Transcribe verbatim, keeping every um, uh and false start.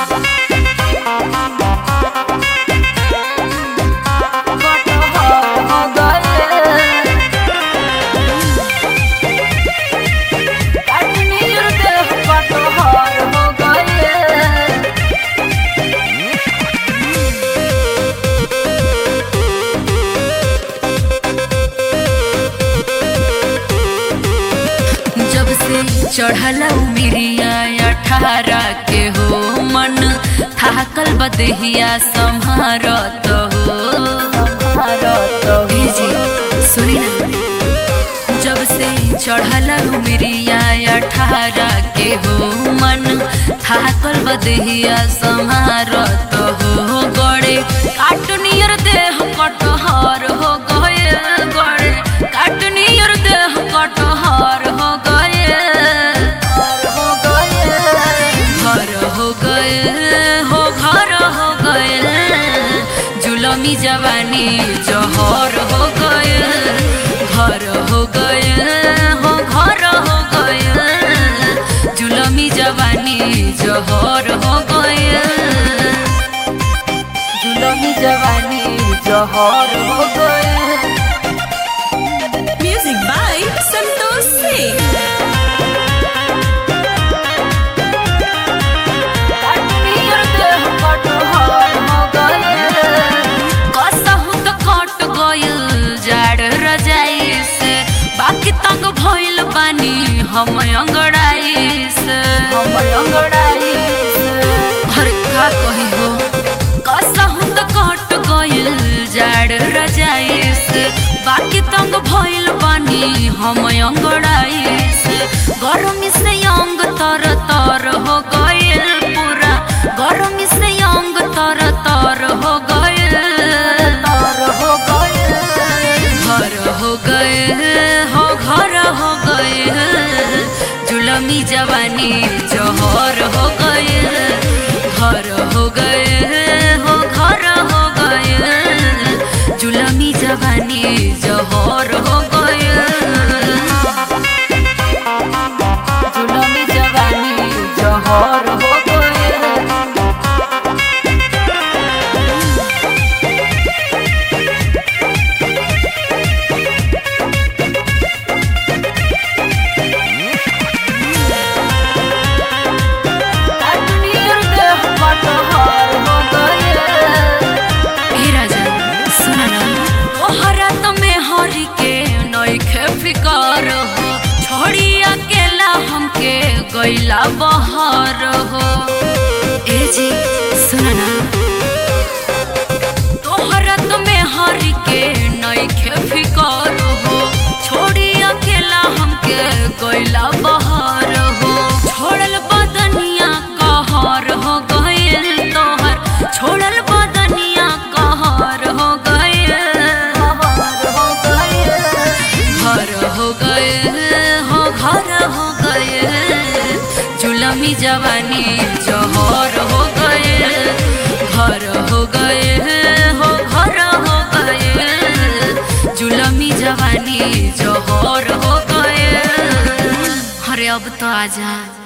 चढ़ल मिरिया अठारह के हो मन थाकल बदहिया संभारत हो जी सुनी ना। जब से चढ़ल मिरिया अठारह के हो मन थाकल बदहिया संभारत हो गड़े काटनियर देह कटहर हो गए गड़े काटनियर देह कटहर हो गए हो घर हो गए जुलमी जवानी जहर हो गए घर हो गए हो घर हो गए जुलमी जवानी जहर हो गए जुलमी जवानी जहर हो गए। Music by Santosh Singh. बाकी तंग भइल बानी हम अंगड़ाई से हम अंगड़ाई से हर का कही हो कसहु त कट गइल जाड़ रजाई से बाकी तंग भइल बानी हम अंगड़ाई से गरमी से अंग तर तर हो गइल पूरा गरमी से अंग तर तर हो गइल तर हो गइल घर हो गए हो घर हो गए जुलमी जवानी जहर हो गए घर हो गए हो घर हो गए जुलमी जवानी जहर हो गए जुलमी जवानी जहर हो गए। फिकर हो छोड़ी अकेला हमके गैला बहर हो ए जी सुना ना तोहरा तो में हर के नइखे फिकर हो छोड़ी अकेला हमके गैला बहर हो छोड़ल बदनिया कहर हो गइल तोहर छोड़ल बदनिया कहर हो गइल हो गए हो घर हो गए जुलमी जवानी जहर हो गए घर हो गए हो घर हो गए जुलमी जवानी जहर हो गए। अरे अब तो आजा।